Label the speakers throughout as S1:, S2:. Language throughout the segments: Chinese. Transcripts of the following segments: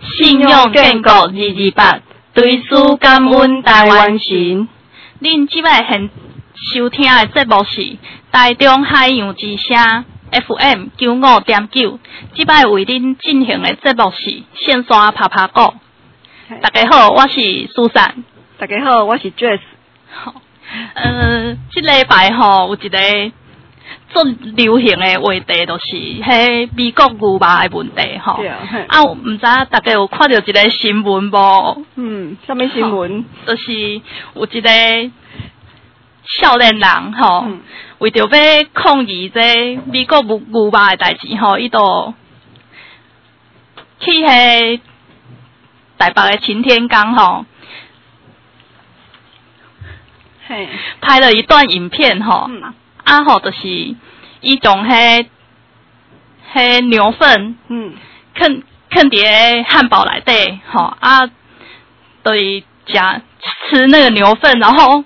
S1: 信用建国228，对事感恩台湾神。恁即摆现收听的节目是台中海洋之声 FM 95.9，即摆为恁进行的节目是线线拍拍鼓。大家好，我是苏珊。
S2: 大家好，我是 Jess。
S1: 即礼拜吼有一个最流行的话题，就是迄美国牛肉的问题吼。啊，毋知大家有看到一个新闻无？
S2: 什么新闻？
S1: 就是有一个少年人吼，为着要抗议这美国牛肉的代志吼，伊就去迄台北的擎天岗吼，拍了一段影片吼，就是伊将迄牛粪，囥伫汉堡内底吼，就是吃那个牛粪，然后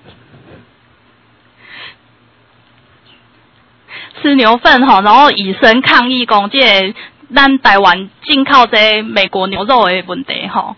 S1: 吃牛粪吼，然后以身抗议讲这咱台湾进口这美国牛肉的问题吼，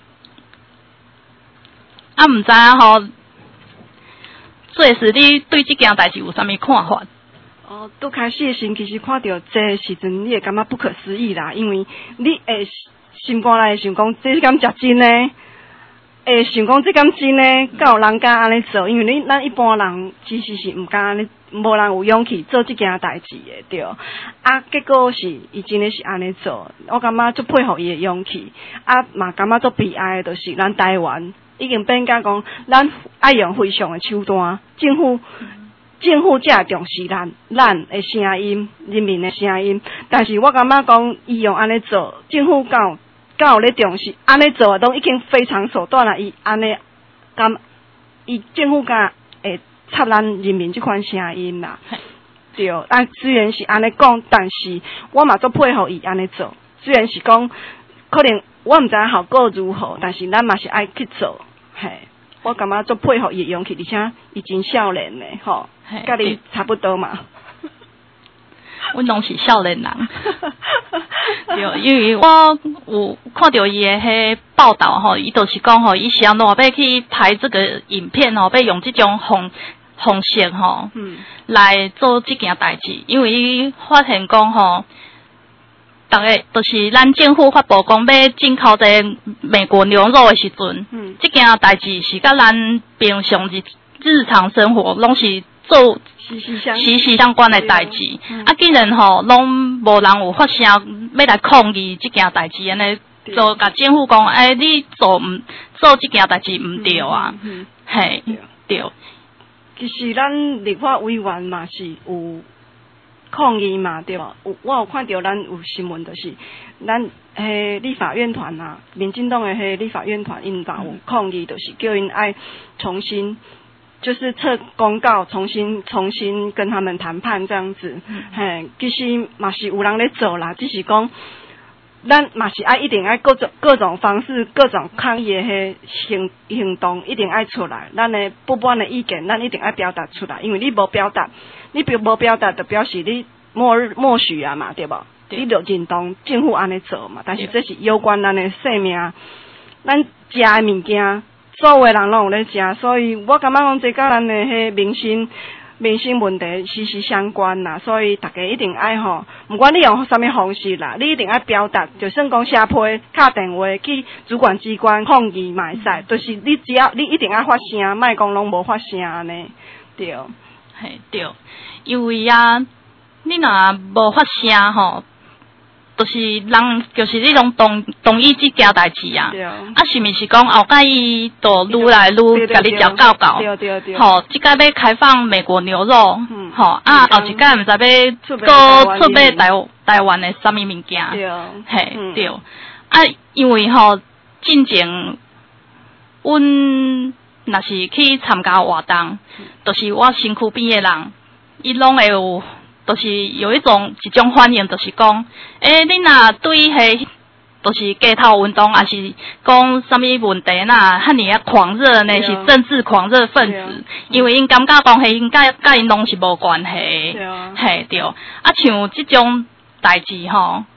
S1: 毋知影吼，做是你对这件代志有啥物看法？
S2: 拄开始的时其实看到这时阵，你会感觉不可思议啦，因为你会心肝内会想讲，这敢食真呢？会想讲这敢真呢？敢有人敢安尼做？因为咱一般人其实是毋敢安尼，无人有勇气做这件代志的，对。结果是伊真的是安尼做，我感觉足佩服伊的勇气，嘛感觉足悲哀的，就是咱台湾已经变甲讲，咱爱用非常的手段，政府才重视咱的声音，人民的声音。但是我感觉讲，伊用安尼做，政府敢有咧重视？安尼做都已经非常手段啦。伊安尼，伊政府敢会插咱人民这款声音啦。对，虽然是安尼讲，但是我嘛足配合伊安尼做。虽然是讲，可能我毋知影效果如何，但是咱嘛是爱去做，我感觉足配合伊的勇气，而且伊真少年的吼，甲你差不多嘛。
S1: 阮拢是少年人，对，因为我有看到伊的迄报道吼，伊就是讲吼，伊是安怎要去拍这个影片吼，要用这种方式吼，来做这件代志，因为伊发现讲吼，大概就是咱政府发布讲要进口这美国牛肉的时阵，这件代志是甲咱平常日常生活拢是做息息相关的代志，竟然吼拢无人有发声要来抗议这件代志，安尼就甲政府讲，你做这件代志毋对啊，对。
S2: 其实咱立法委员嘛是有抗议嘛，对吧？我有看到咱有新闻，就是咱立法院团啊，民进党的立法院团，因嘛有抗议，就是叫因爱重新。就是测公告，重新跟他们谈判这样子，其实嘛是有人咧做啦，只是讲咱嘛是一定爱各种方式、各种抗议的行动一定爱出来，咱的不满的意见，咱一定爱表达出来，因为你无表达，就表示你默许啊嘛，对不？你就认同政府安尼做嘛，但是这是有关咱的生命，咱食的物件。所有的人拢有咧食，所以我感觉讲这甲咱的迄民生问题息息相关啦。所以大家一定爱吼，不管你用什么方式啦，你一定爱表达，就算讲写批、打电话去主管机关抗议嘛会使，就是你只要你一定爱发声，莫讲拢无发声安尼，对。
S1: 对，因为啊，你若无发声吼。就是人，就是你拢同意这件代志啊。是毋是讲后摆伊就愈来愈甲你调教教？
S2: 对。
S1: 吼，即摆要开放美国牛肉，后一摆毋知要搁出卖台湾的啥物物件？对。因为吼，进前阮若是去参加活动，就是我身躯边的人，伊拢会有。就是有一种反应，就是讲，你若对迄，就是街头运动，还是讲什么问题呐，遐尼狂热呢？是政治狂热分子，因为因感觉讲，迄因甲因拢是无关系，对。像这种代志吼，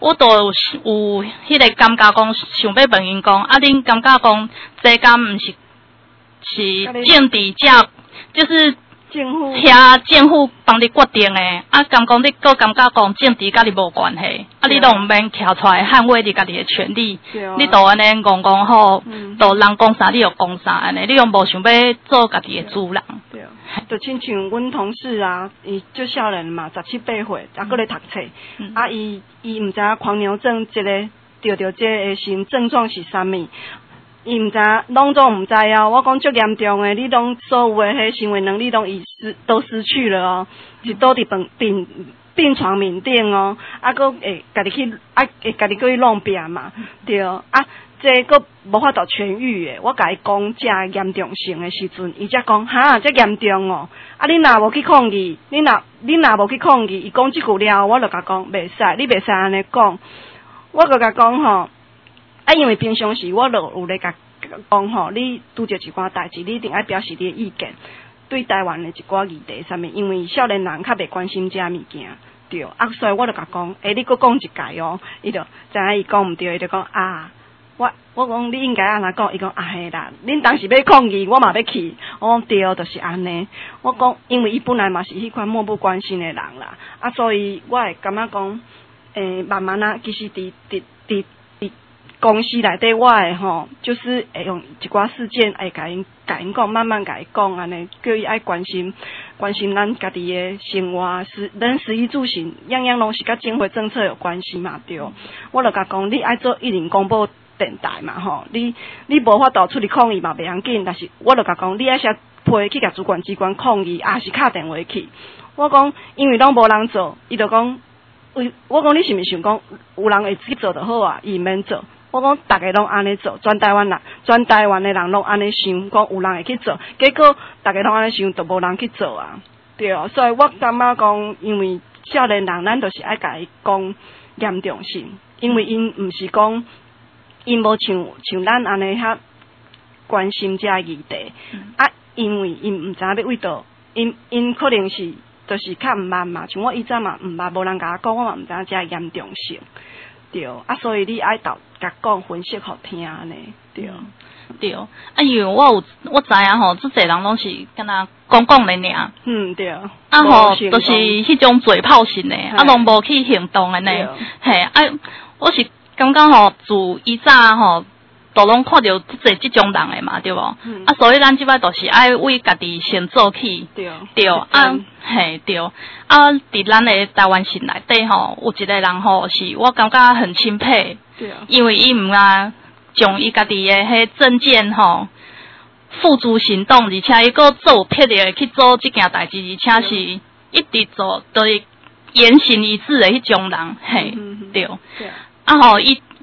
S1: 我都有迄个感觉讲，想要问因讲，恁感觉讲，这敢毋是政治遮，就是政府帮你决定诶，感觉你个感觉讲政治甲你无关系，你都毋免徛出来捍卫你家己诶权利，你都安尼讲讲好，都人讲啥你就讲啥安尼，你又无想要做家己诶主人。
S2: 就亲像阮同事啊，伊就少年嘛，17、8岁，还搁咧读册，伊毋知影狂牛症即个着即个性症状是啥物，伊毋知影，拢总毋知啊。我讲足严重诶，你拢所有诶迄行为能力都失去了哦，是倒伫病床面顶哦，搁会家己去会家己去弄病嘛，对这个无法度痊愈诶，我甲伊讲遮严重性诶时阵，伊才讲哈，遮严重哦。你若无去抗议，你若无去抗议，伊讲即句了，我就甲讲袂使，你袂使安尼讲。我就甲讲吼，因为平常时我就有咧甲讲吼，你拄着一寡代志，你一定爱表示你诶意见。对台湾诶一寡议题啥物，因为少年人较袂关心遮物件，对。所以我就甲讲，你搁讲一届哦，伊就知影伊讲毋对，伊就讲我讲你应该安怎讲，伊讲嘿啦，恁当时要抗议，我嘛要去。我讲对，就是安尼。我讲，因为伊本来嘛是迄款漠不关心的人啦，所以我会感觉讲，慢慢啊，其实伫公司内底，我会吼，就是会用一寡事件会甲因讲，慢慢甲伊讲安尼，叫伊爱关心咱家己的生活，咱食衣住行，样样拢是甲政府政策有关系嘛，对。我就甲讲，你爱做1人广播电台嘛吼，你无法度出去抗议嘛，袂要紧。但是我就甲讲，你爱写批去甲主管机关抗议，也是敲电话去。我讲，因为拢无人做，伊就讲，我讲你是毋是想讲有人会去做就好啊，伊免做。我讲大家拢安尼做，全台湾的人拢安尼想，讲有人会去做，结果大家拢安尼想，就无人去做啊，对。所以我感觉讲，因为少年人，咱就是爱甲伊讲严重性，因为因毋是讲。因无像咱安尼遐关心遮议题，因为因毋知影要为倒，因可能是就是较毋捌嘛，像我以前嘛毋捌，无人甲我讲，我嘛毋知影遮严重性，对。所以你爱甲讲分析互听安尼，对。
S1: 对，因为我知影吼，即侪人拢是敢若讲咧尔。对。吼，就是迄种嘴炮型的，拢无去行动的呢。嘿，我是。感觉吼，自以前吼，都拢看到即种人的嘛，对无？所以咱即摆就是爱为家己先做起，对，嘿，对。伫咱的台湾省内底吼，有一个人吼，是我感觉很钦佩，对，因为伊将伊家己的迄证件吼付诸行动，而且伊个做有魄力的去做即件代志，而且是一直做，就是言行一致的迄种人，嘿，对。吼，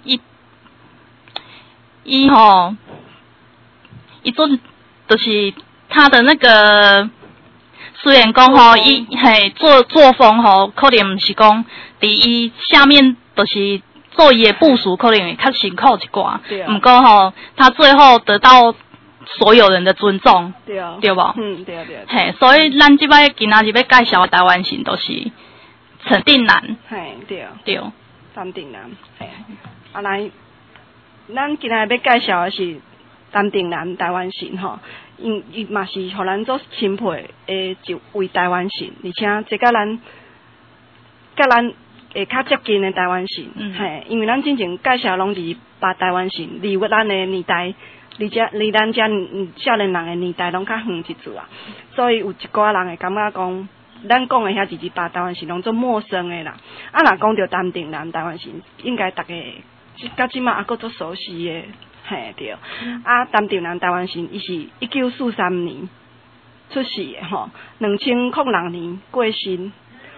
S1: 伊做就是他的那个，虽然讲吼，作风吼，可能毋是讲伫伊下面就是做伊的部署，可能会较辛苦一寡。毋过吼，他最后得到所有人的尊重，对无？对。嘿，所以咱即摆今仔日要介绍的台湾省，都是陈定南。嘿，对。陈定南，来，咱今日要介绍的是陈定南台湾省吼，伊嘛是互咱做钦佩的一位台湾省，而且这甲咱会较接近的台湾省，嘿，因为咱之前介绍拢是把台湾省离咱的年代，离咱遮少年人的年代拢较远一撮啊，所以有一寡人会感觉讲。咱讲的遐2把台湾省拢做陌生的啦，若讲到陈定南台湾省，应该大家到即马还佫做熟悉的，嘿对。陈定南台湾省，伊是1943年出世的吼，2006年过身，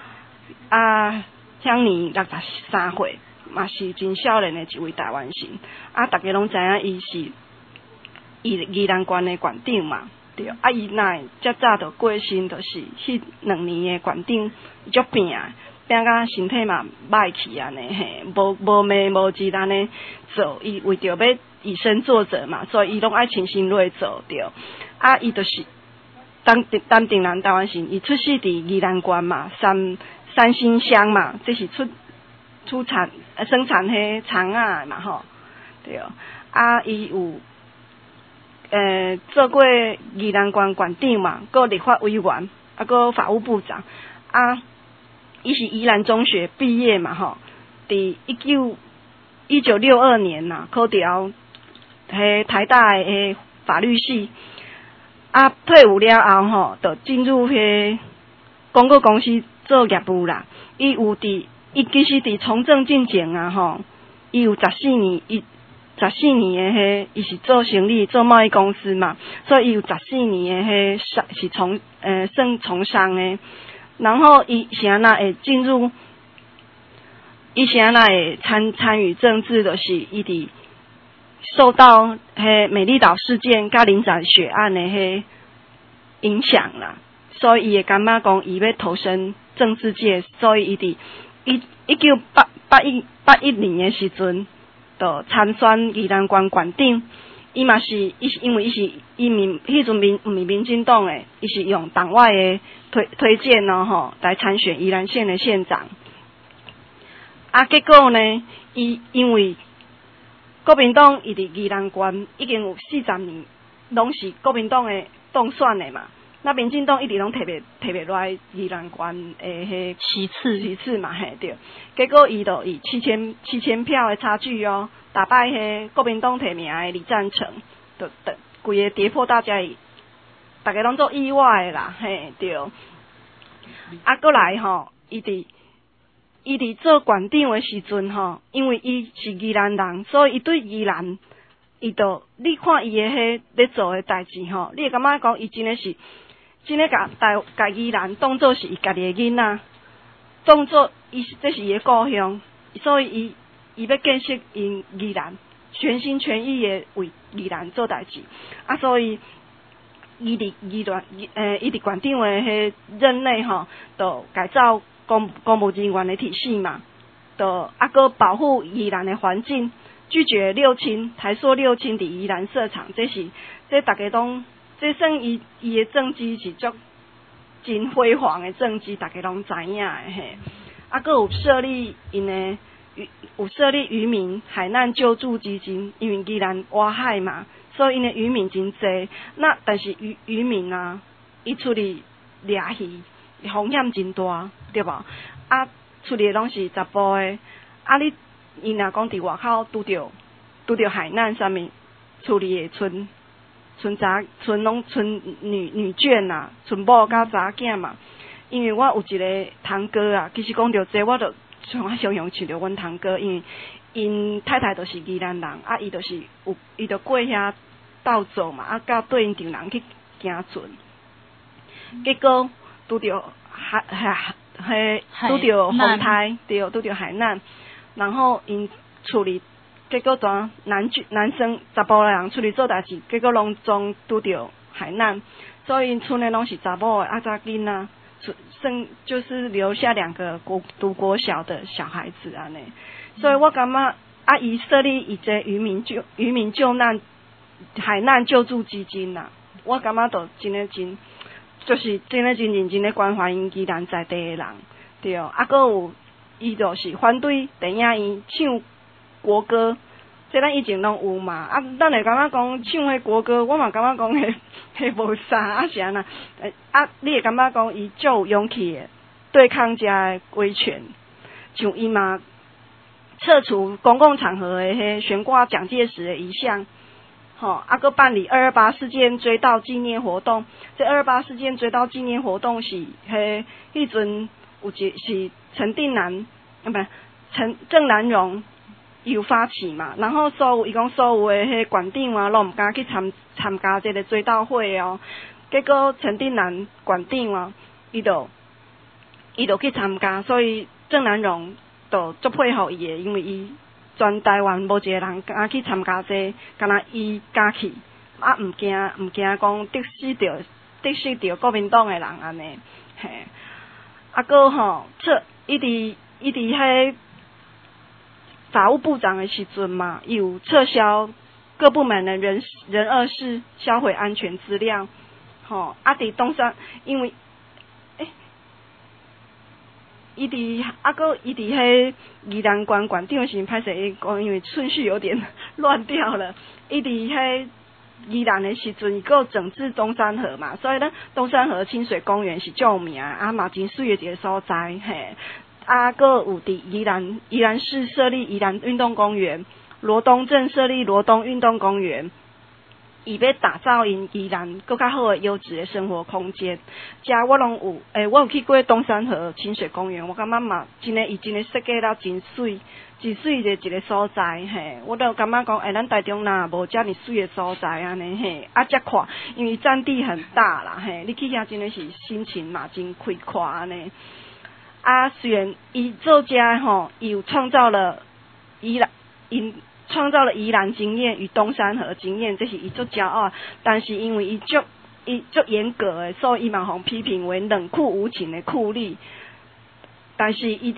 S1: 享年63岁，嘛是真少年的一位台湾省。大家拢知影伊是宜兰县的县长嘛。对，伊若遮早就过身，就是迄2年的县长，伊足拼甲身体嘛歹去安尼嘿，无眠无志安尼做，伊为着要以身作则嘛，所以伊拢爱倾心落做对。伊就是陈定南台湾省，伊出世伫宜兰县嘛，三星乡嘛，这是出
S2: 生产迄肠仔嘛吼，对，啊伊有做过宜兰县县长嘛，搁立法委员，啊搁法务部长，啊伊是宜兰中学毕业嘛吼，伫1962年呐考调迄台大诶法律系，啊退伍了后吼，就进入迄广告公司做业务啦。伊其实伫从政进前啊吼，伊有14年诶迄，伊是做生意做贸易公司嘛，所以伊有14年诶迄是算从商诶。然后伊是安那会进入，伊是安那会参与政治，就是伊伫受到迄美丽岛事件甲林宅血案诶迄影响啦，所以伊会感觉讲伊要投身政治界，所以伊伫1981年诶时阵，就参选宜兰县县长。伊是因为伊是迄阵毋是民进党诶，伊是用党外诶推荐咯吼来参选宜兰县诶县长。啊，结果呢，伊因为国民党伊伫宜兰县已经有40年，拢是国民党诶当选诶嘛。那民进党一直拢特别来宜兰县诶迄其次嘛嘿对。结果伊就以7000票诶差距哦，打败迄国民党提名诶李赞成，就规个跌破大家拢做意外诶啦嘿对。啊，过来吼，伊伫做县长诶时阵吼，因为伊是宜兰人，所以伊对宜兰，伊就你看伊诶迄咧做诶代志吼，你会感觉讲伊真诶甲宜兰当作是伊家己诶囡仔，当作这是伊诶故乡，所以伊要建设因宜兰，全心全意诶为宜兰做代志，啊，所以伊伫县长诶迄任内吼，就改造公务人员诶体系嘛，就搁保护宜兰诶环境，拒绝六轻台塑六轻伫宜兰设厂，这大家拢。这算伊诶政绩是足真辉煌诶政绩，大家拢知影诶嘿。啊，搁有设立渔民海难救助基金，因为宜兰挖海嘛，所以因诶渔民真济。那但是渔民啊，伊出去掠鱼风险真大，对无？啊，出去拢是查甫诶，啊伊若讲伫外口拄着海难啥物，处理会剩女眷呐，剩某甲查囝嘛。因为我有一个堂哥啊，其实讲到这，我就常想想想着阮堂哥，因为因太太就是宜兰人，啊，伊就过遐斗做嘛，啊，到对因场人去行船，结果拄着拄着风台，对，拄着海难，然后因处理。结果男生查甫人出去做代志，结果拢总拄着海难，所以村内拢是查某的啊查囡仔，剩就是留下2个读国小的小孩子安尼。所以我感觉啊，伊设立一个渔民救难海难救助基金呐，我感觉都就是真的真认真咧关怀因宜兰在地的人，对，啊，搁有伊就是反对电影院唱国歌，这咱以前拢有嘛，啊，咱会感觉讲唱迄国歌，我嘛感觉讲迄无啥，啊是安那，啊，你会感觉讲伊足有勇气的对抗遮的威权，像伊嘛撤除公共场合的迄悬挂蒋介石的遗像，吼，啊，搁办理228事件追悼纪念活动，这228事件追悼纪念活动是迄阵有是陈定南，不郑南榕。有发起嘛，然后伊讲所有的迄县长啊，拢毋敢去参加这个追悼会哦。结果陈定南县长啊，伊就去参加，所以郑南榕就足配合伊的，因为伊全台湾无一个人敢去参加这，敢若伊敢去，啊毋惊讲得失着国民党的人安尼，嘿，啊搁吼，伊伫迄。法务部长的时阵嘛，有撤销各部门的人恶事，销毁安全资料，吼，啊伫东山，因为伊伫迄宜兰县县长时歹势讲，因为顺序有点乱掉了。伊伫迄宜兰的时阵，伊个整治东山河嘛，所以呢，东山河清水公园是著名，啊嘛真水的一个所在，嘿。啊，个有伫宜兰市设立宜兰运动公园，罗东镇设立罗东运动公园。伊要打造因宜兰更较好的优质的生活空间，遮我拢有，我有去过东山河清水公园，我感觉嘛，伊真诶设计了真水的一个所在，嘿，我都感觉讲，咱台中若无遮尔水的所在安尼，嘿，啊，遮看，因为占地很大啦，嘿，你去遐真诶是心情嘛真开阔安尼。啊，虽然伊做遮吼，伊有创造了宜兰经验与东山河经验，这是伊足骄傲。但是因为伊足严格的，所以伊嘛互批评为冷酷无情的酷吏。但是伊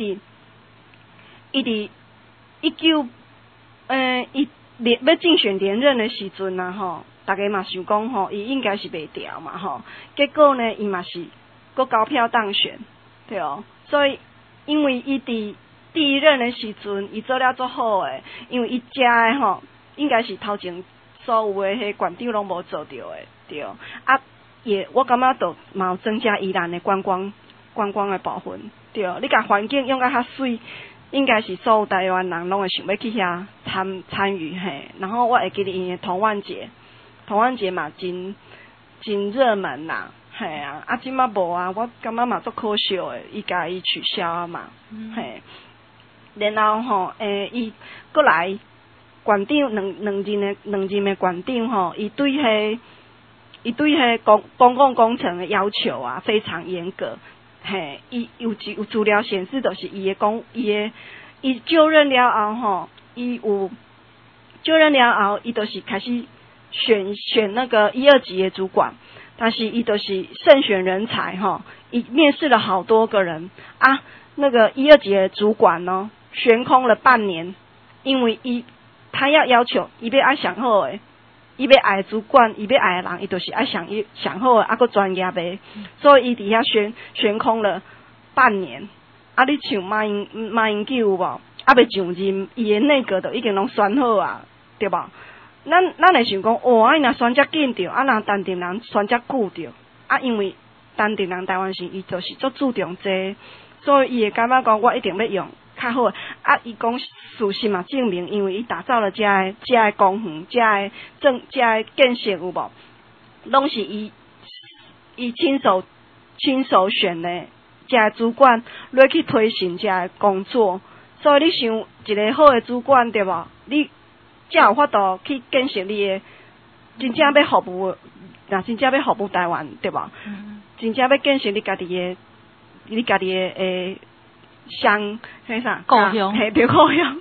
S2: 要竞选连任的时阵啊吼，大家嘛想讲吼，伊应该是袂调嘛吼。结果呢，伊嘛是搁高票当选，对哦。所以因为伊第一任的时阵，伊做了足好诶，因为伊遮诶吼，应该是头前所有诶迄县长拢无做到诶，对。啊，我感觉都嘛有增加宜兰诶观光诶部分，对。你甲环境用甲较水，应该是所有台湾人拢会想要去遐参与嘿。然后我会记得因诶童玩节嘛真热门啦。系啊，即马无啊，我感觉嘛足可惜诶，伊甲伊取消啊嘛，嘿。然后吼，伊过来县长两任诶县长吼，伊对迄公共工程诶要求啊非常严格，嘿，伊有资料显示，就是伊就任了后吼，伊就是开始选那个1、2级的主管。但是伊就是慎选人才哈，伊面试了好多个人啊，那个1、2级的主管呢，悬空了半年，因为他要求伊要爱上好诶，伊要爱主管，伊要爱的人，伊就是爱上好诶，啊个专业诶，所以伊伫遐悬空了半年。啊，你像马英九有无？啊未上任，伊诶内阁都已经拢选好啊，对吧？咱会想讲，伊若选遮紧着，啊，若陈定南选遮久着，啊，因为陈定南台湾是伊就是足注重这，所以伊会感觉讲，我一定要用较好诶。啊，伊讲事实嘛证明，因为伊打造了遮诶公园、遮诶建设有无，拢是伊亲手选诶，遮诶主管落去推行遮诶工作，所以你想一个好诶主管对无？你才有法度去建设你诶，真正要服务，若真正要服务台湾，对吧？真正要建设你家己诶乡，迄啥？
S1: 故乡，
S2: 嘿，对，故乡。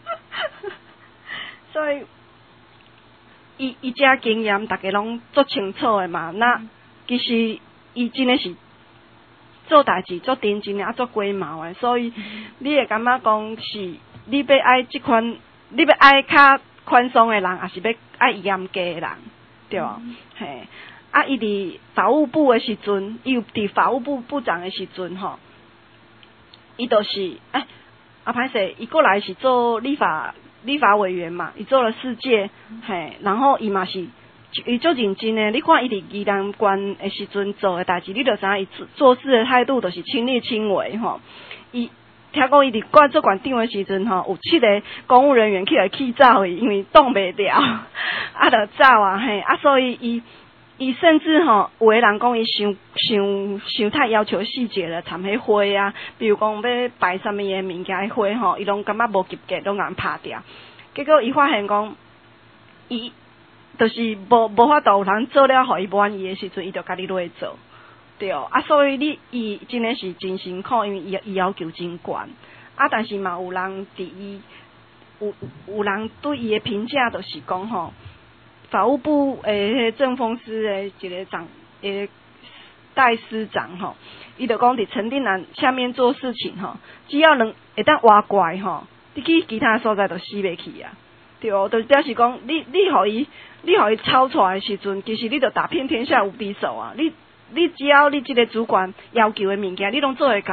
S2: 所以，伊遮经验，大家拢足清楚诶嘛。那其实伊真诶是做代志足认真诶，啊足龟毛诶。所以你会感觉讲是你要爱即款，你要爱较宽松的人，也是要爱严格的人，对吧？嘿，啊，伊伫法务部的时阵，伊有伫法务部部长的时阵吼，伊就是歹势，伊过来是做立法委员嘛，伊做了4届，嘿，然后伊嘛是伊足认真的，你看伊伫宜兰县的时阵做的代志，你就知影伊做事的态度就是亲力亲为吼，伊。听讲伊伫做县长的时阵吼，有7个公务人员起来气走伊，因为挡袂了，啊，就走啊嘿，啊，所以伊甚至吼，有个人讲伊想太要求细节了，参迄花啊，比如讲要摆什么嘢物件花吼，伊拢感觉无及格，拢甲拍掉。结果伊发现讲，伊就是无法度有人做了，互伊满意的时阵，伊就家己落去做。对啊，所以伊真诶是真辛苦，因为伊要求真悬，啊，但是嘛有人伫伊有人对伊诶评价就是讲吼，法务部诶政风司诶一个代司长吼，伊就讲伫陈定南下面做事情吼，只要会当挖怪吼，你去其他所在就死袂去啊，对哦，就表示讲你互伊抄出来的时阵，其实你就打遍天下无敌手啊，你只要你这个主管要求的物件，你拢做会到，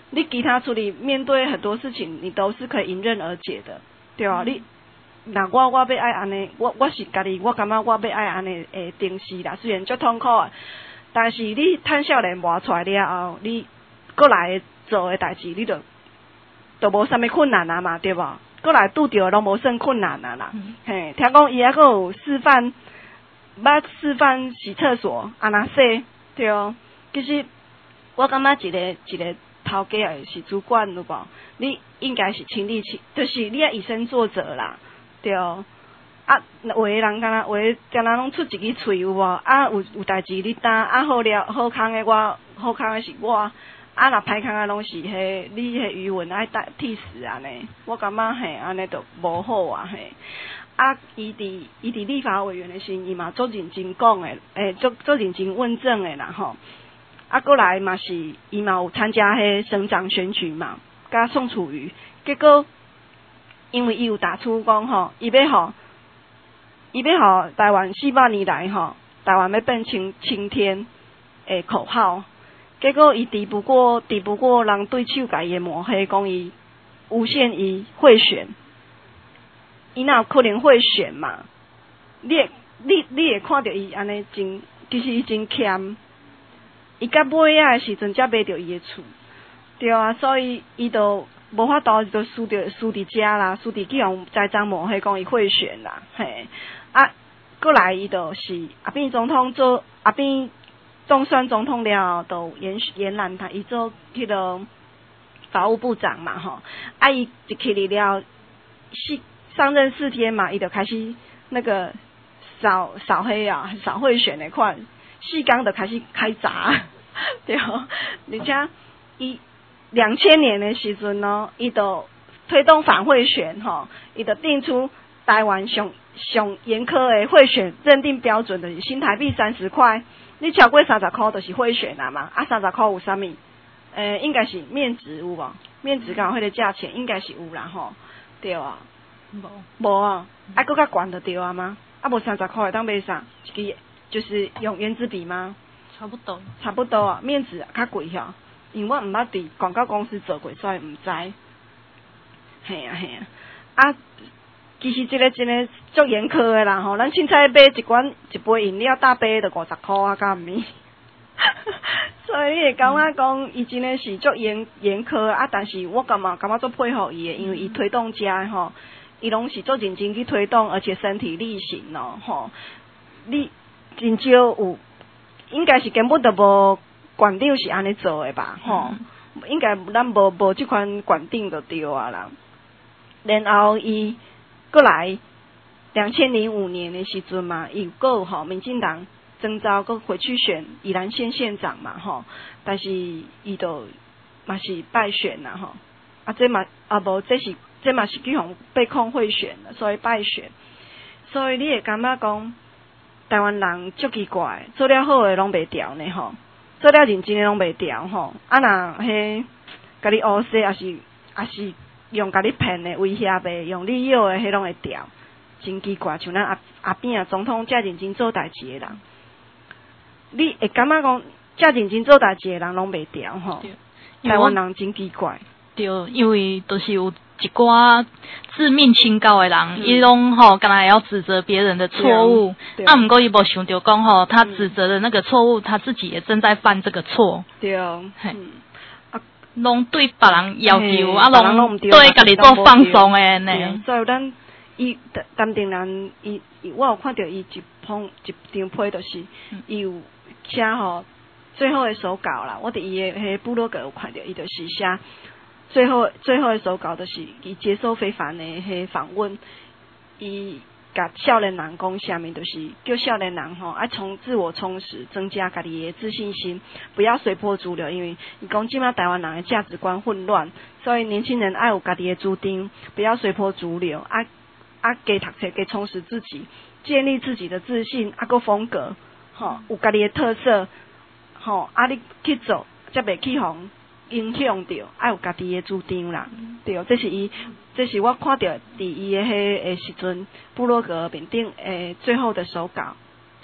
S2: 你其他处理面对很多事情，你都是可以迎刃而解的，对啊，你那我要爱安尼，我是家己，我感觉我要爱安尼诶定势啦，虽然足痛苦啊，但是你趁少年磨出来了后，你过来做诶代志，你就无啥物困难啊嘛，对无？过来拄着拢无算困难啊啦，嘿，听讲伊还佫有示范洗厕所，啊那洗，对哦，其实我感觉一个头家也是主管有无？你应该是亲力就是你要以身作则啦。对，啊，有的人敢若拢出一支喙有无？啊，有代志你担，啊好了好康的我，好康的是我，啊若歹康的拢是迄你迄余文爱替死安尼，我感觉嘿安尼就无好啊嘿。啊，伊伫立法委员的时，伊嘛做认真讲的，做认真问政的啦吼。啊，过来嘛是伊嘛有参加迄省长选举嘛，甲宋楚瑜，结果。因为伊有打出讲吼，伊要吼台湾400年来吼，台湾要变晴天诶口号，结果伊敌不过人对手甲伊诶抹黑，讲伊诬陷伊贿选，伊哪有可能贿选嘛？你会看到伊安尼真，其实伊真欠，伊到尾仔诶时阵才买着伊诶厝，对啊，所以伊就。无法度就输伫遮啦，输伫去用栽赃抹黑讲伊贿选啦，嘿，啊，过来伊就是阿扁总统做阿扁当选总统了，就延揽他伊做迄个法务部长嘛吼，啊伊一起来了，上任4天嘛，伊就开始那个扫黑啊，扫贿选的款，4天就开始开闸，对，而且伊。2000年的时阵咯，伊就推动反贿选吼，伊就定出台湾上严苛的贿选认定标准就是新台币30块，你超过30块就是贿选啦嘛，啊30块有啥物？应该是面值有无？面值刚好迄个价钱应该是有啦吼，对啊，无啊，啊搁较悬就对啊吗？啊无30块会当买啥？一个就是用原子笔吗？差不多啊，面值较贵吼。因为我毋捌伫广告公司做过，所以毋知。嘿啊，啊，其实这个真诶足严苛诶啦吼，咱凊彩买一杯饮料大杯就50块啊，敢毋免。所以你会感觉讲，伊真诶是足严苛啊，但是我感觉足配合伊诶，因为伊推动遮吼，伊拢是足认真去推动，而且身体力行咯吼。你真少有，应该是根本就无。馆长是安尼做诶吧，吼，应该咱无即款馆长就对啊啦。然后伊过来2005年的时阵嘛，伊有吼民进党征召过回去选宜兰县县长嘛，吼，但是伊就嘛是败选啦，吼，啊这嘛无这嘛是去互被控贿选了，所以败选。所以你会感觉讲台湾人足奇怪，做了好诶拢袂调呢，吼。做了认真诶拢袂调吼，啊若迄甲你乌说，也是用甲你骗诶威胁诶，用利诱诶，迄拢会调，真奇怪。像咱阿扁啊，总统遮认真做代志诶人，你会感觉讲遮认真做代志诶人拢袂调吼？台湾人真奇怪。
S1: 对，因为都是有一寡自命清高的人，伊拢吼，干来要指责别人的错误，啊，不过伊无想到讲吼，他指责的那个错误，他自己也正在犯这个错。
S2: 对，
S1: 拢对别人要求，啊，拢对家己做放松的呢。
S2: 所以咱伊淡定人，我有看到伊一张批，就是伊有写吼最后的手稿啦。我伫伊的迄部落格有看到，伊就是写。最后的手稿就是伊接受非凡的迄访问，伊甲少年人讲下面就是叫少年人吼爱自我充实，增加家己的自信心，不要随波逐流，因为伊讲即马台湾人的价值观混乱，所以年轻人爱有家己的主张，不要随波逐流，加读册，加充实自己，建立自己的自信，个风格，吼有家己的特色，吼你去做，才袂去互影响到，爱有家己的主张啦，对，这是我看到伫伊的迄个时阵部落格面顶最后的手稿，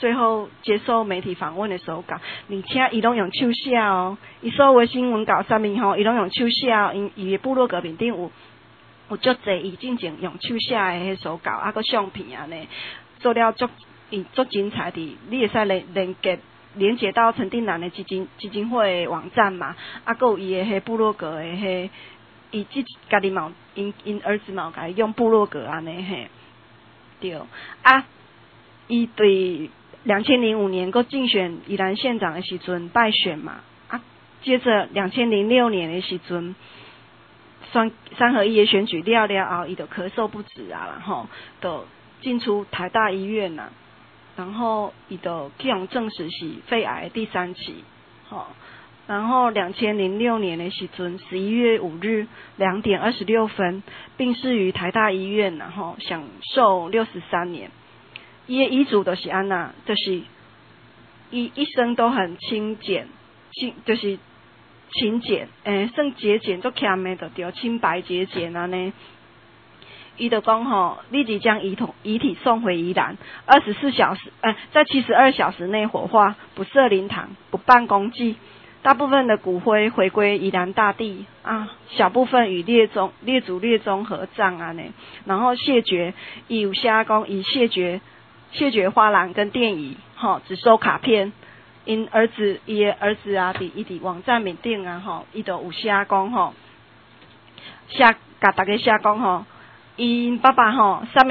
S2: 最后接受媒体访问的手稿，而且伊拢用手写哦，伊所有的新闻稿上面吼，伊拢用手写哦，伊的部落格面顶有足侪伊进前用手写的迄手稿，啊个相片安尼，做了足精彩的，你会使连接到陈定南的基金会网站嘛，啊个有伊的迄部落格的迄，伊家己嘛因儿子嘛甲伊用部落格安尼嘿，对啊，伊对2005年个竞选宜兰县长的时阵败选嘛，啊，接着2006年的时阵3合1的选举了后，伊就咳嗽不止啊啦吼，就进出台大医院啦，然后伊就去用证实是肺癌第3期，吼，然后2006年的时阵11月5日2点26分病逝于台大医院，然后享寿63年。伊的遗嘱就是安那，就是伊一生都很清简，就是勤俭，算节俭足欠的，就对，清白节俭安尼。伊就讲吼，立即将遗体送回宜兰，24小时，在72小时内火化，不设灵堂，不办公祭，大部分的骨灰回归宜兰大地啊，小部分与列祖列宗合葬安尼。然后谢绝，伊有写讲以谢绝花篮跟电椅，吼，只收卡片。伊的儿子啊，伫网站面顶啊，吼，伊就有写讲吼，甲大家写讲吼，因爸爸吼，钱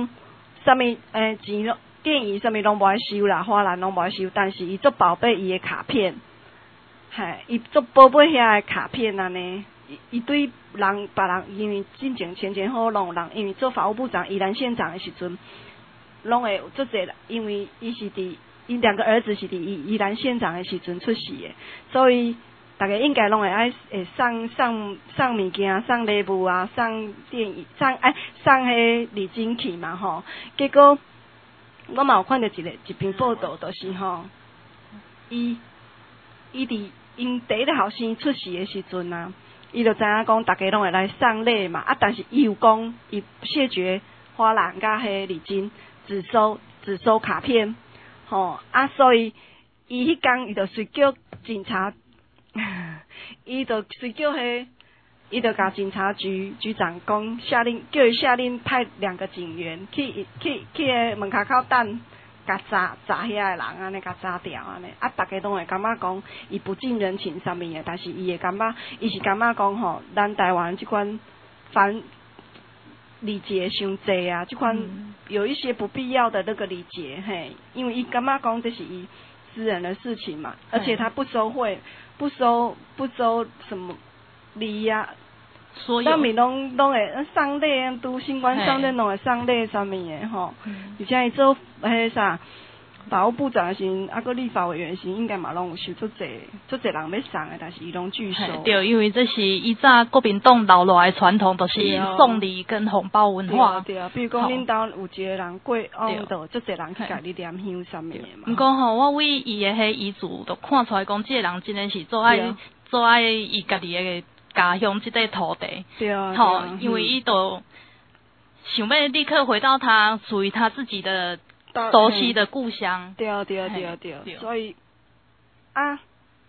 S2: 电椅啥物拢无爱收啦，花篮拢无爱收，但是伊足宝贝伊的卡片，嘿，伊足宝贝遐的卡片安尼。伊对别人，因为前后拢有人，因为做法务部长、宜兰县长的时阵。拢会有足侪啦，因为伊2个儿子是伫宜兰县长的时阵出世的，所以大家应该拢会爱送物件、送礼物啊、送电影、送迄礼金去嘛吼。结果我嘛有看到一篇报道，就是吼，伊伫因第一个后生出世的时阵啊，伊就知影讲大家拢会来送礼嘛，啊，但是伊有讲伊谢绝花篮甲迄礼金。只收卡片，吼啊！所以伊迄天伊就随叫警察，伊就甲警察局长讲叫伊下令派2个警员去个门口等，甲查遐个人安尼，甲查掉安尼。啊，大家都会感觉讲伊不近人情啥物的，但是伊是感觉讲吼，咱台湾即款礼节伤济啊，这款有一些不必要的那个礼节，嘿，因为伊感觉讲这是伊私人的事情嘛，而且他不收贿，不收什么礼啊，所有咪拢会送礼，拄新冠上任拢会送礼啥物的吼，而且伊做迄啥。法务部长时，啊个立法委员时，应该嘛拢有收足侪人要送的，但是伊拢拒收。
S1: 对，因为这是以早国民党留落来传统，就是送礼跟红包文化。
S2: 对啊，比如讲恁兜有一个人过往就足侪人去家己念香啥物的嘛。
S1: 毋过吼，我为伊的迄遗嘱，就看出来讲，这个人真的是做爱伊家己的家乡这块土地。
S2: 对啊。
S1: 吼，因为伊都想要立刻回到他属于他自己的。熟悉的故乡，
S2: 对，所以啊，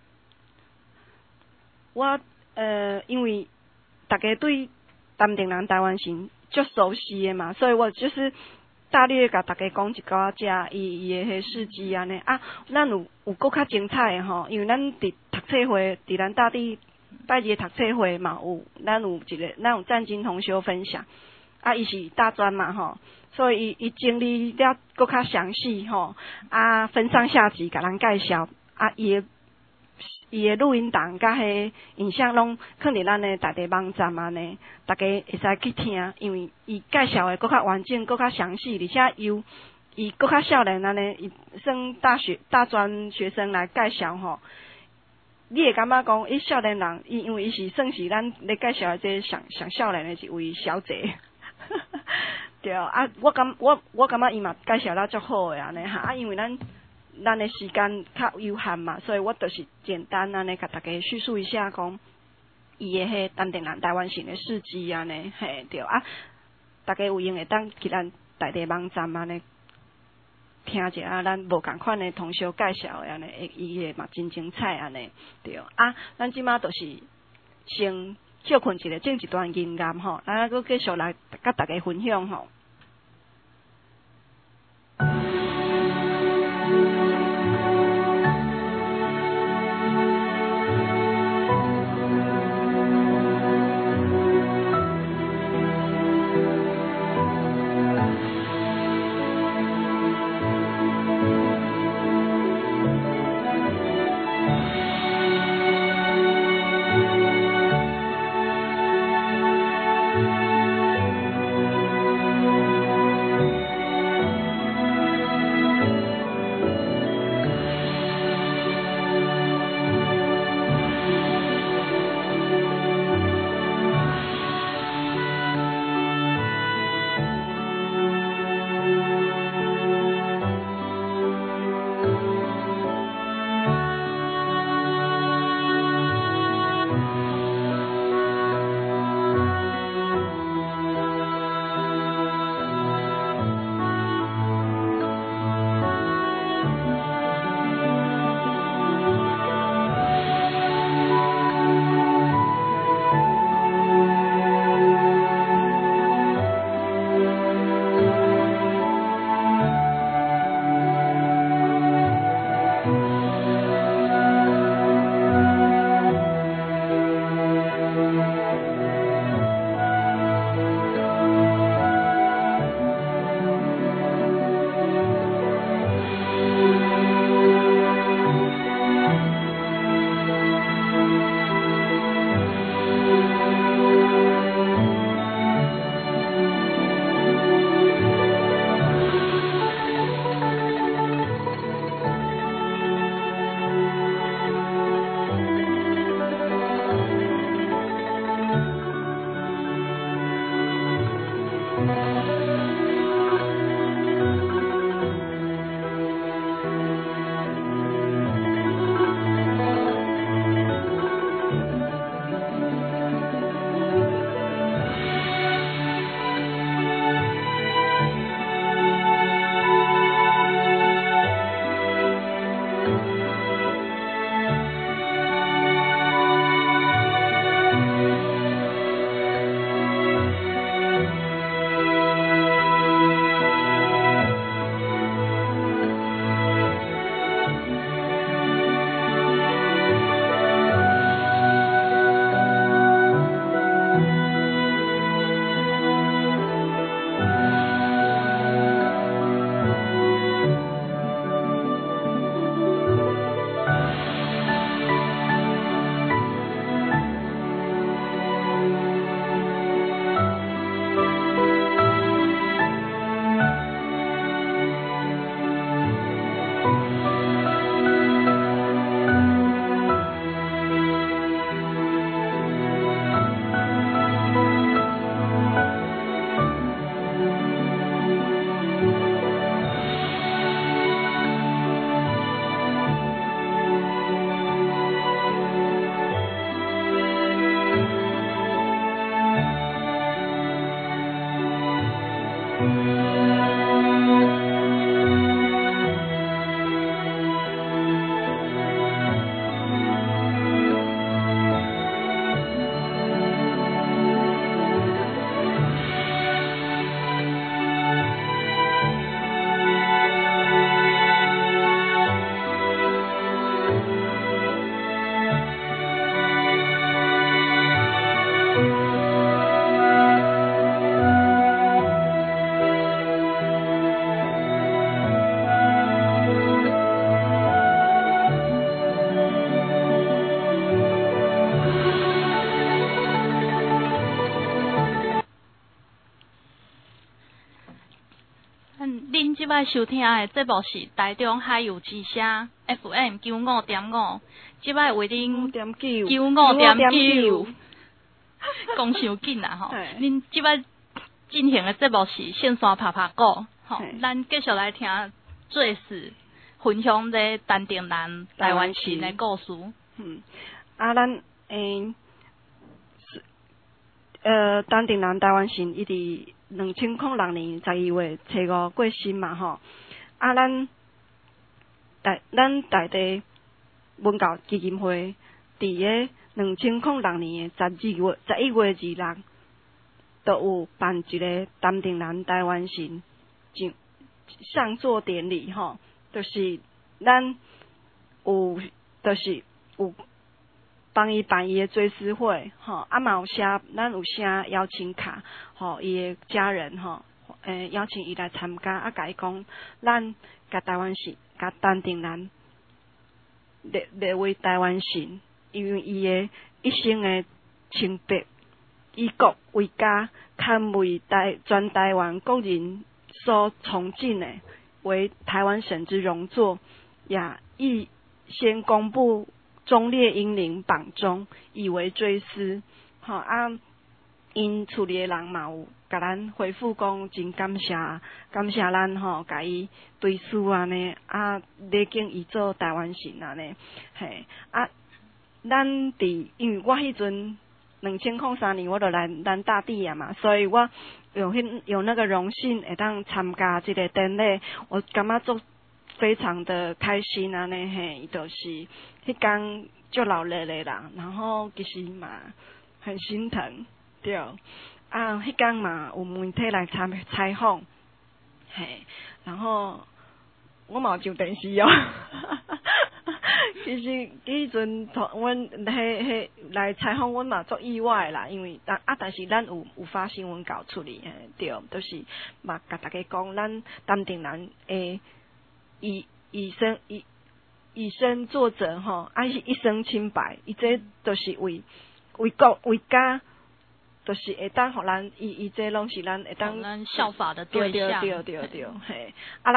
S2: 我因为大家对淡定人台湾省足熟悉的嘛，所以我就是大略甲大家讲一个伊的迄事迹安尼啊，咱有搁较精彩的吼，因为咱伫读册会，伫咱大地拜节读册会嘛咱有战金同修分享。啊，伊是大专嘛吼，所以伊经历了搁较详细吼，啊分上下集甲咱介绍，啊伊的录音档甲迄影像拢放伫咱的大地网站安尼，大家会使去听，因为伊介绍的搁较完整，搁较详细，而且伊搁较少年安尼，伊算大专学生来介绍吼。你会感觉讲，伊少年人，因为伊是算是咱咧介绍的这上少年的一位小姐。对啊，我感觉伊嘛介绍了足好诶安尼哈，因为咱的时间较有限嘛，所以我就是简单安尼甲大家叙述一下讲伊诶迄淡定人台湾省诶事迹安尼，嘿对啊，大家有用会当去咱大地网站安尼听一下咱无共款的通宵介绍的安尼，伊个嘛真精彩安尼，对啊，咱即马就是先休困一下，整一段音乐吼，咱搁继续来甲大家分享吼。
S1: 恁即摆收听的节目是台中海有之声 FM 95.5，即摆为恁95.9，讲伤紧啊吼！恁即摆进行的节目是线线拍拍鼓，吼，咱继续来听做事分享这陈定南台湾神的故事。
S2: 咱陈定南台湾神伊伫2006年12月初5过身嘛吼。 啊，咱大地文教基金会伫个2006年的11月26，都有办一个陈定南台湾行上座典礼吼，就是咱有帮伊办伊的追思会吼，啊嘛咱有写邀请卡吼，伊的家人吼，邀请伊来参加，啊甲伊讲，咱甲台湾神，甲陈定南列为台湾神，因为伊的一生的清白，以国为家，堪为全台湾国人所崇敬的，为台湾省之荣座，也亦先公布忠烈英灵榜中，以为追思。吼啊，因厝里的人嘛有甲咱回复讲真感谢咱吼，甲伊追思安尼，啊礼敬伊做台湾神安尼，嘿啊，咱因为我迄阵2003年我就来咱大地啊嘛，所以我有那个荣幸会当参加这个典礼，我感觉做非常的开心安尼嘿，就是迄天就老热的啦，然后其实嘛很心疼，对，啊，迄天嘛有媒体来采访，嘿，然后我嘛有上电视哦。其实迄阵阮迄来采访阮嘛足意外啦，因为但是咱有发新闻稿出嚟，对，就是嘛甲大家讲，咱陈定南以身作则吼，啊一生清白，伊这就是为国为家，就是会当互咱伊这拢是咱会当
S1: 咱效法的对象，
S2: 对，嘿，啊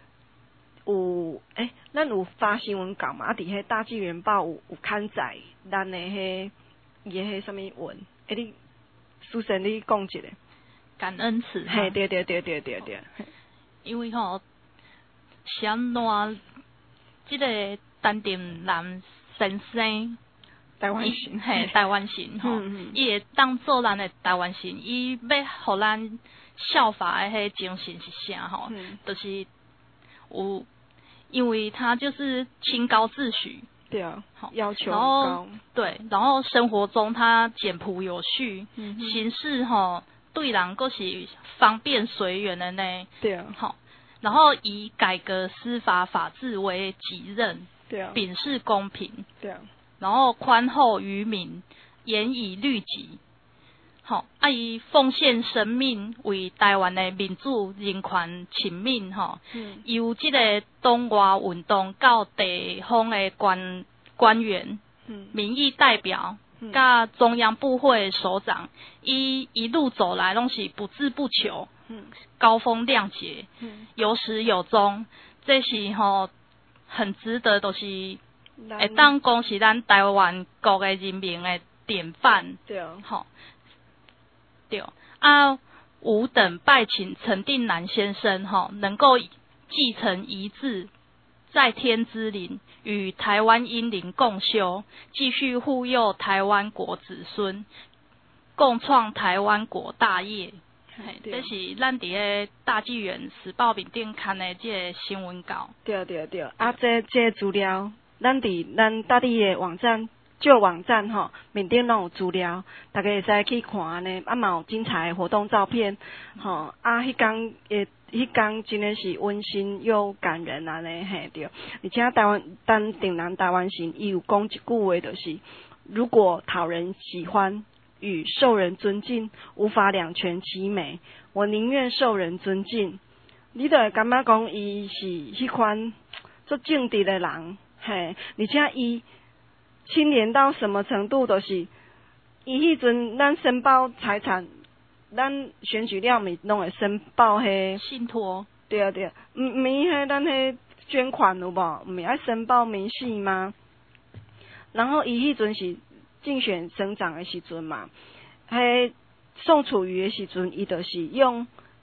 S2: 咱有发新闻稿嘛？啊，伫迄大纪元报有刊载咱的伊的什么文？你苏神你讲一下。
S1: 感恩词。
S2: 嘿，对。
S1: 因为吼，是安怎？这个陈定南先生，
S2: 台湾神，
S1: 台湾神吼，伊会当做咱的台湾神，伊要互咱效法的迄精神是啥吼？就是有。因为他就是清高自诩，
S2: 对啊，要求
S1: 很高，对，然后生活中他简朴有序，行事对人都是方便随缘的呢，
S2: 对啊，
S1: 好，然后以改革司法法治为己任，
S2: 对啊，
S1: 秉持公平，
S2: 对啊，
S1: 然后宽厚于民，严以律己。吼，伊奉献生命为台湾的民主人权亲民吼，由这个党外运动到地方的官员、民意代表，甲中央部会首长，伊一路走来拢是不自不求，高风亮节，有始有终，这是很值得，就是会当讲是咱台湾国的人民的典范，
S2: 对，
S1: 吼。对啊，吾等拜请陈定南先生能够继承遗志，在天之灵，与台湾英灵共修，继续护佑台湾国子孙，共创台湾国大业。这是咱伫个大纪元时报面顶看的这个新闻稿。对，
S2: 啊，这资料，咱伫咱大地的网站。旧网站面顶拢有资料，大家会使去看安尼，啊嘛有精彩的活动照片，啊迄天真的是温馨又感人安尼，嘿对。而且陈定南台湾神伊有讲一句话，就是如果讨人喜欢与受人尊敬无法两全其美，我宁愿受人尊敬。你就会感觉讲伊是迄款做正直的人，嘿，而且伊。清廉到什么程度，就是伊迄阵咱申报财产，咱选举了咪拢会申报迄
S1: 信托，
S2: 对，毋迄咱迄捐款有无？毋是爱申报明细吗？然后伊迄阵是竞选省长的时阵嘛，迄宋楚瑜的时阵，伊就是用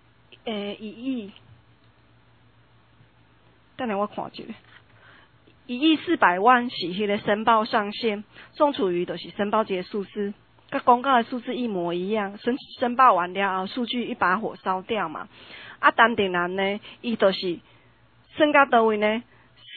S2: 1亿，等下我看一下。1亿400万是迄个申报上限，宋楚瑜就是申报这个数字，跟公告的数字一模一样。申报完了后，数据一把火烧掉嘛。啊，陈定南呢，伊就是升到倒位呢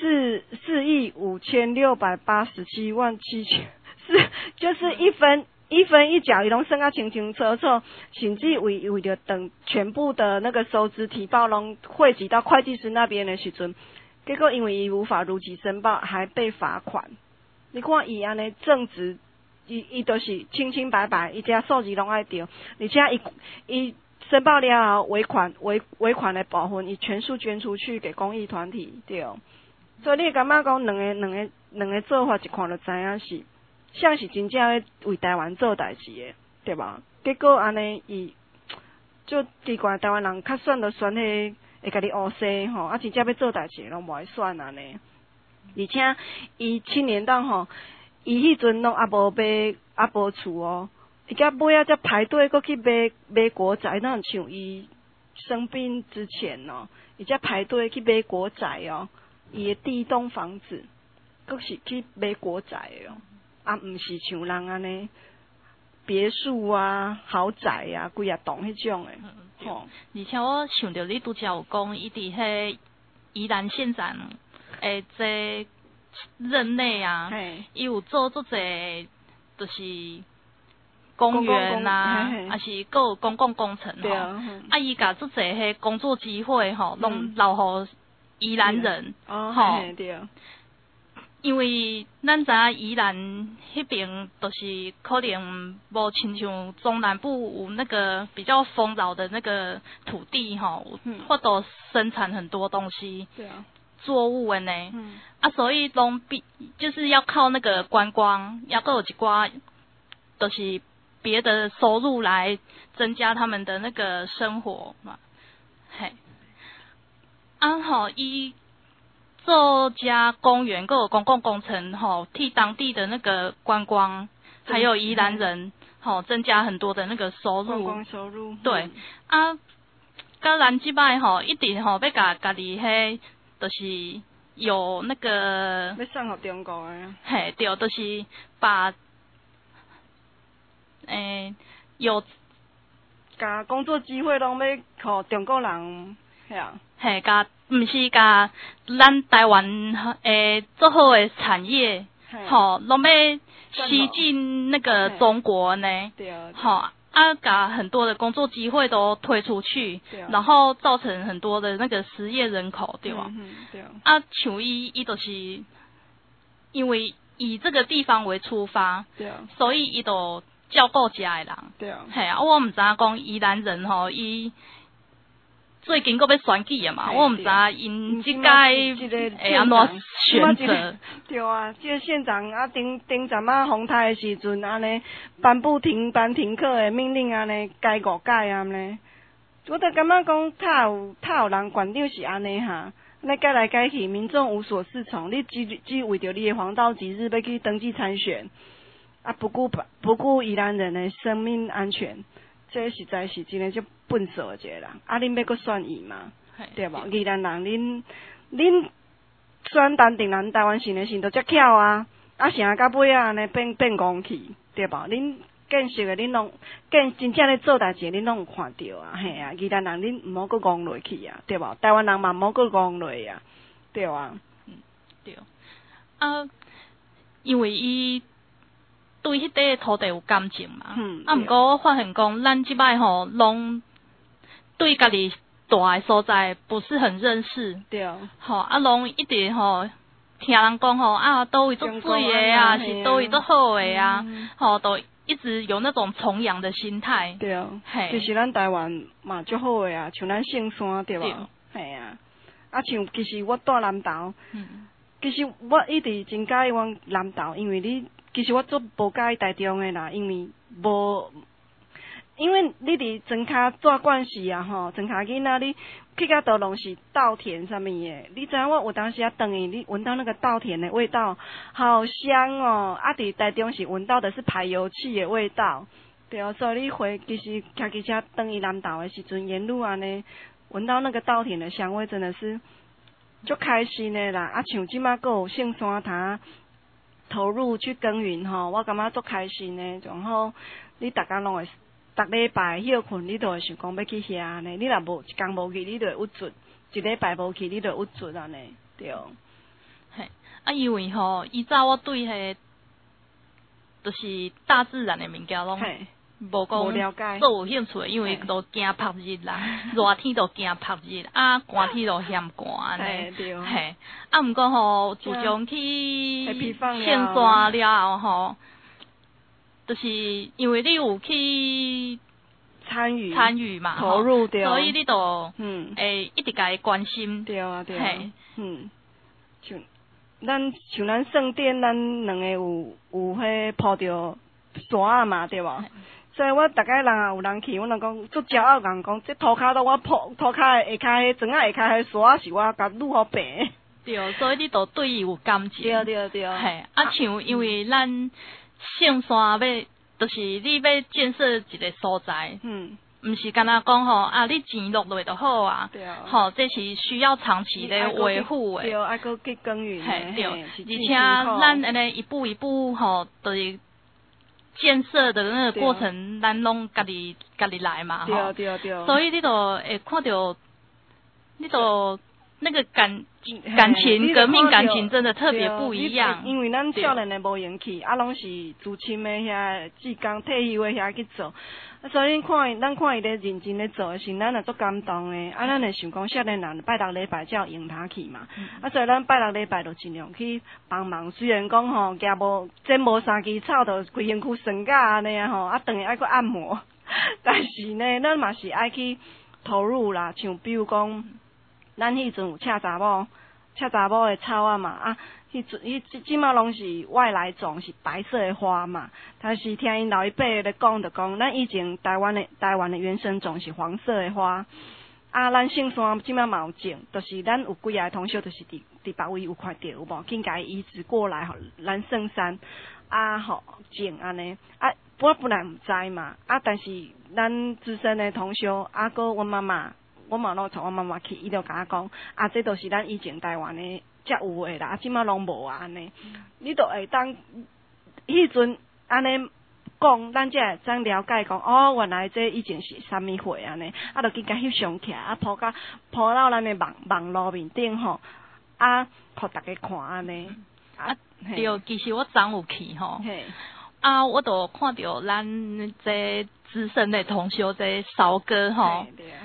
S2: ？4亿5687万7千，就是一分一角，伊拢算啊清清楚楚，甚至为着等全部的那个收支提报拢汇集到会计师那边的时阵，结果因为伊无法如期申报，还被罚款。你看伊安尼正直，伊都是清清白白，伊只数字拢爱对，而且伊申报了后尾款的部分，伊全数捐出去给公益团体，对。所以你感觉讲两个做法，一看就知影是。像是真正要为台湾做代志的，对吧？结果安尼伊就奇怪，台湾人较选就选迄会甲你乌西吼，啊真正要做代志拢无爱选安尼。而且伊7年档吼，伊迄阵拢无厝哦，伊甲尾仔才排队搁去买国宅，那像伊生病之前哦，伊才排队去买国宅哦，伊的第一栋房子，搁是去买国宅的哦。啊，毋是像人安尼别墅啊、豪宅啊、规啊栋迄种诶。
S1: 吼，而且我想着你拄则有讲，伊伫迄宜兰县长诶，这任内啊，伊有做足侪，就是公园啊，还是各有公共工程吼。啊，伊甲足侪迄工作机会吼，拢留互宜兰人吼。
S2: 对。
S1: 因为咱知影宜兰迄边就是可能无亲像中南部有那个比较丰饶的那个土地吼，或者生产很多东西，
S2: 对啊，
S1: 作物的呢，啊，所以拢就是要靠那个观光，要够有一寡就是别的收入来增加他们的那个生活嘛，嘿，啊吼伊。做家公园各有公共工程吼，替当地的那个观光还有宜兰人吼增加很多的那个收入。
S2: 观光收入。
S1: 对，啊，甲咱即摆吼一直吼要家己迄，就是有那个。
S2: 要送互中国诶。
S1: 嘿，对，就是把有。
S2: 甲工作机会拢要互中国人，吓。
S1: 嘿，毋是甲咱台湾做好的产业，吼，拢要吸进那个中国呢，吼，啊，甲很多的工作机会都推出去，然后造成很多的那个失业人口，对吧？
S2: 对。
S1: 啊，像伊就是因为以这个地方为出发，所以伊都照顾遮的人，
S2: 对啊。
S1: 嘿啊，我毋知影讲宜兰人吼，伊。最近佫要选举啊嘛，我毋知因即届会安怎选择。
S2: 对啊，这个县长啊，顶阵啊洪台的时阵，安尼颁布停班停课的命令安尼改5改安尼，我都感觉讲太有人馆长是安尼哈，那改来改去，民众无所适从，你只为着你的黄道吉日要去登记参选，啊不顾宜兰人的生命安全。这实在是真诶就笨手一个人，啊！恁要搁选伊嘛？对无？宜兰人恁选淡定人台湾省的省都遮巧啊！啊，成到尾啊安尼变戆去，对无？恁见识诶，恁拢见真正咧做代志，恁拢有看到啊！嘿啊！宜兰人恁毋好搁戆落去啊，对无？台湾人嘛毋好搁戆落啊，对啊。
S1: 对。啊，因为伊。对迄块土地有感情嘛，啊，毋过我发现讲，咱即摆吼，拢对家己住诶所在不是很认识，
S2: 对，
S1: 吼，啊，拢一直吼听人讲吼啊，倒位足水诶啊，是倒位足好诶啊，吼，都一直有那种崇洋的心态，
S2: 对啊，其实咱台湾嘛足好诶啊，像咱圣山对吧？系啊，啊，像其实我住南投，其实我一直真介意阮南投，因为你。其实我做无介意台中诶啦，因为你伫庄脚做惯势啊吼，庄脚囡仔你去到倒拢是稻田啥物诶，你知影我有当时啊等于你闻到那个稻田的味道，好香哦！啊，伫台中是闻到的是排油器的味道，对哦，所以你其实骑机车等于南投的时阵，沿路安尼闻到那个稻田的香味，真的是足开心的啦！啊，像即马佫有圣山塔。投入去耕耘吼，我感觉足开心的。然后你逐工拢会，逐礼拜休困，你都会想讲要去遐呢。你若无一工无去，你就会郁卒。 一礼拜无去，你就郁卒安尼，对。
S1: 嘿，因为吼，以早我对迄，就是大自然的物件拢无讲做有兴趣，因为都惊晒日啦，热天都惊晒日，寒天都嫌寒安尼。嘿，毋过吼，自从去圣山了后吼，就是因为你有去参与嘛，
S2: 投入对，
S1: 所以你都一直甲伊关心。
S2: 对啊，嘿，像咱圣殿，咱两个有迄铺着山啊嘛，对无？所以我逐个人有人去，我就讲足骄傲，讲这涂骹都我铺涂骹下骹迄砖仔下骹迄山是我甲愈好平。
S1: 对，所以你都对伊有感情。
S2: 对。
S1: 嘿，像因为咱圣山要，就是你要建设一个所在。毋是干那讲吼你钱落落就好啊，吼，这是需要长期的维护诶，
S2: 对，还佫去耕耘诶，
S1: 对，而且咱安尼一步一步吼，就是建设的那个过程，咱拢家己来嘛，吼，
S2: 对，
S1: 所以你都会看到，你都那个感情，革命感情真的特别不一样。
S2: 因为咱少年的无闲去，拢是资深的遐志工退休的遐去做。所以咱看伊咧认真咧做诶时，咱也足感动诶。咱会想讲，少年人拜六礼拜才有用他去嘛。所以咱拜六礼拜就尽量去帮忙。虽然讲吼，行无剪无3支草，就规身躯酸甲安尼啊吼，顿下爱去按摩。但是呢，咱嘛是爱去投入啦。像比如讲，咱迄阵有恰查某诶草啊嘛即马拢是外来种，是白色的花嘛。但是听因老一辈咧讲，就讲咱以前台湾的原生种是黄色的花。咱圣山即马嘛有种，就是咱有几个同学就是伫别位有看到有无，紧甲伊移植过来，互咱圣山互种安尼。我本来毋知嘛，但是咱资深的同学搁阮妈妈，我嘛拢带我妈妈去，伊就甲我讲，这都是咱以前台湾的。才有诶啦，即马拢无啊安尼，你都会当迄阵安尼讲，咱才会真了解讲，原来这以前是啥物货安尼，就紧甲翕相起来，铺到咱的网络面顶吼，互大家看安尼。
S1: 对，其实我昨有去吼，我都看到咱这资深的同学这骚哥吼。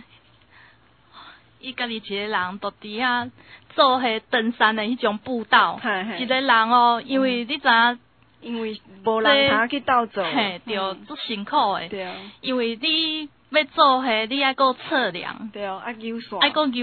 S1: 伊家己一个人都伫遐做迄登山的迄种步道，一个人因为你知影，
S2: 因为无人通去斗做，
S1: 对，足辛苦诶，对，因为你要做迄，你爱搁测量，
S2: 对，爱扭线，
S1: 爱搁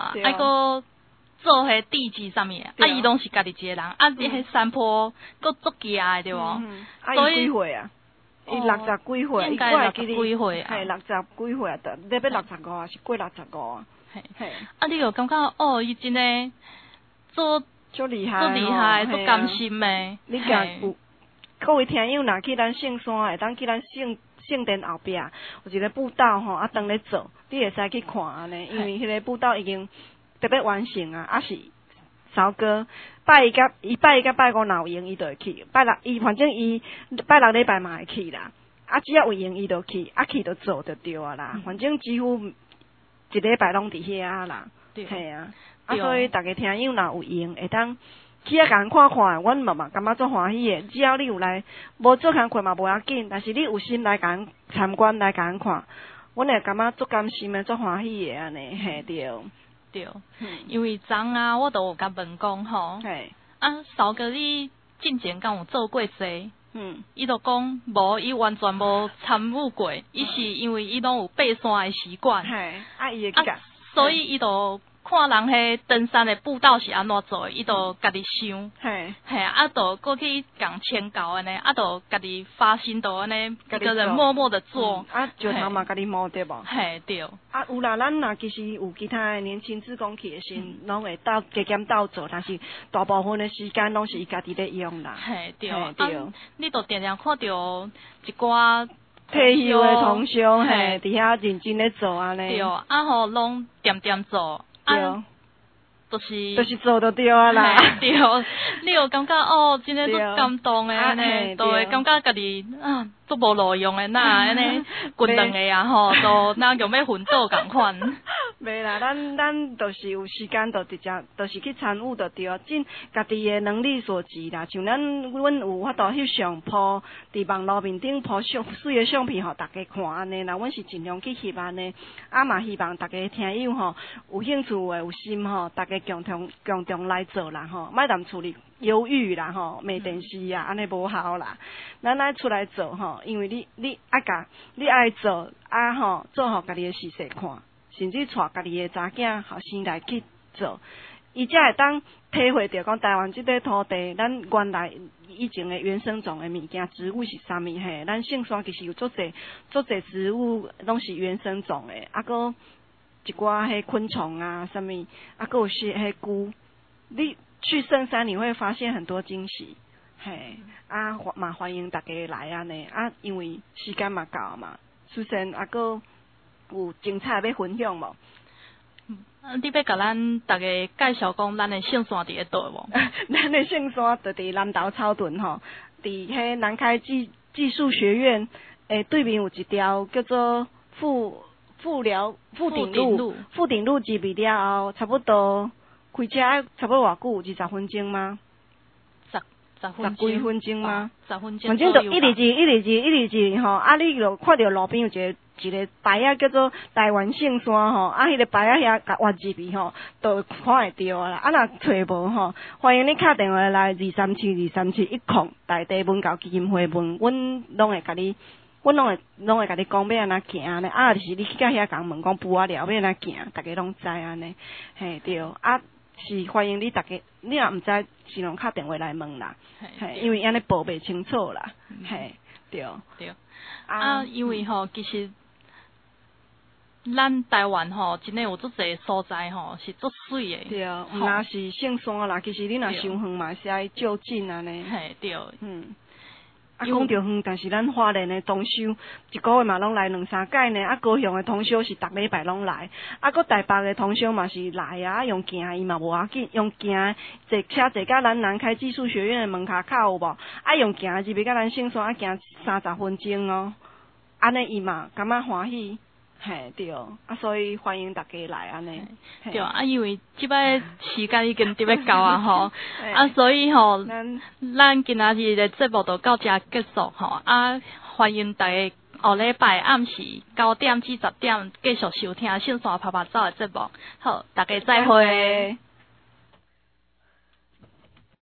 S1: 做迄地基上面，伊拢是家己一个人，你迄山坡搁足惊诶，对无？
S2: 所以几岁啊？伊60几岁，
S1: 应该60几岁，
S2: 嘿，60几岁啊，你要65啊，是过65啊。
S1: 你有感觉伊真诶
S2: 足厉
S1: 害，足甘心诶。
S2: 你甲有各位听友，若去咱圣山会当去咱圣殿后壁有一个步道吼，当咧做，你会使去看安尼，因为迄个步道已经特别完成啊，是扫哥拜一甲拜五有闲伊就会去，反正伊拜六礼拜嘛会去啦，只要有闲伊就去，去就做就对啊啦，反正几乎。一礼拜拢伫遐啦，嘿啊，所以大家听友若有闲，会当去甲人看看，阮嘛感觉足欢喜诶。只要你有来，无做工课嘛无要紧，但是你有心来甲人参观来甲人看，阮会感觉足甘心诶，足欢喜诶安尼，嘿对，
S1: 因为昨我都有甲问讲吼，扫哥你进前敢有做过这？伊就讲无，伊完全无参与过，伊是因为伊拢有爬山诶习惯，
S2: 伊会去
S1: 所以伊就看人迄登山诶步道是安怎做，伊就家己想，就过去共请教安尼，就家己发心都安尼，一个人默默的做，
S2: 石头嘛家己摸对无？
S1: 对。
S2: 有啦，咱若其实有其他诶年轻志工去诶时，拢会加减斗做，但是大部分诶时间拢是伊家己咧用啦。
S1: 对。你都定定看到一寡
S2: 退休诶同学，伫遐认真咧做安尼。
S1: 对，吼拢点做。
S2: 就是做就对啊啦，
S1: 对，你有感觉真诶足感动诶，安尼，都会感觉家己足无路用诶，那安尼滚两个啊吼，都那用要奋斗共款。
S2: 袂啦，咱就是有时间，就直接就是去参与就对，尽家己诶能力所及啦。像阮有法度翕相铺伫网络面顶铺水诶相片，互大家看安尼啦。阮是尽量去翕安尼，嘛希望大家听友吼有兴趣诶有心吼，大家共同来做啦吼，莫踮厝里犹豫啦吼，骂电视啊，安尼无效啦。咱爱出来做吼，因为你爱做吼，做互家己诶事实看。甚至带家己诶查囝、后生来去做，伊才会当体会着讲台湾即块土地，咱原来以前诶原生种诶物件、植物是啥物嘿？咱圣山其实有足侪植物拢是原生种诶，搁一寡迄昆虫啊，啥物，搁有些迄菇。你去圣山你会发现很多惊喜，嘿，嘛欢迎大家来安尼，因为时间嘛到嘛，首先搁。有精彩要分享无？
S1: 你要甲咱大家介绍讲咱的圣山伫咧倒无？
S2: 咱的圣山就伫南投草屯吼，伫迄南开技术学院对面有一条叫做富鼎路入去了后，差不多开车差不多偌久？20分钟吗？10几分钟吗
S1: ？10分钟。
S2: 反正就一直进吼，你就看到路边有一个牌仔叫做台湾圣山吼，迄个牌仔遐甲挖入去吼，就看会到啦。若找无吼，欢迎你打电话来23710台地文教基金会问，阮拢会甲你讲要安怎行呢？就是你去到遐讲问讲布仔寮要安怎行，大家拢知安尼，嘿对。是欢迎你大家，你若毋知，尽量打电话来问啦，嘿，因为安尼报袂清楚啦，嘿，对。
S1: 因为吼，其实咱台湾吼，真诶有足侪所在吼，是足水诶。
S2: 对，毋若是圣山啦，其实你若伤远嘛，是爱就近安尼。
S1: 嘿，对。
S2: 讲着远，但是咱花莲的通宵一个月嘛拢来2-3届呢，高雄的通宵是逐礼拜拢来，搁台北的通宵嘛是来啊，用行伊嘛无要紧，用行坐车坐到咱南开技术学院的门口有无？用行入去到咱圣山行30分钟哦，安尼伊嘛感觉欢喜。嘿，对，所以欢迎大家来安尼。
S1: 对，因为即摆时间已经伫要到啊吼，所以吼，咱今仔日的节目就到这结束吼，欢迎大家后礼拜暗时9点至10点继续收听圣山拍拍走的节目。好，大家再会。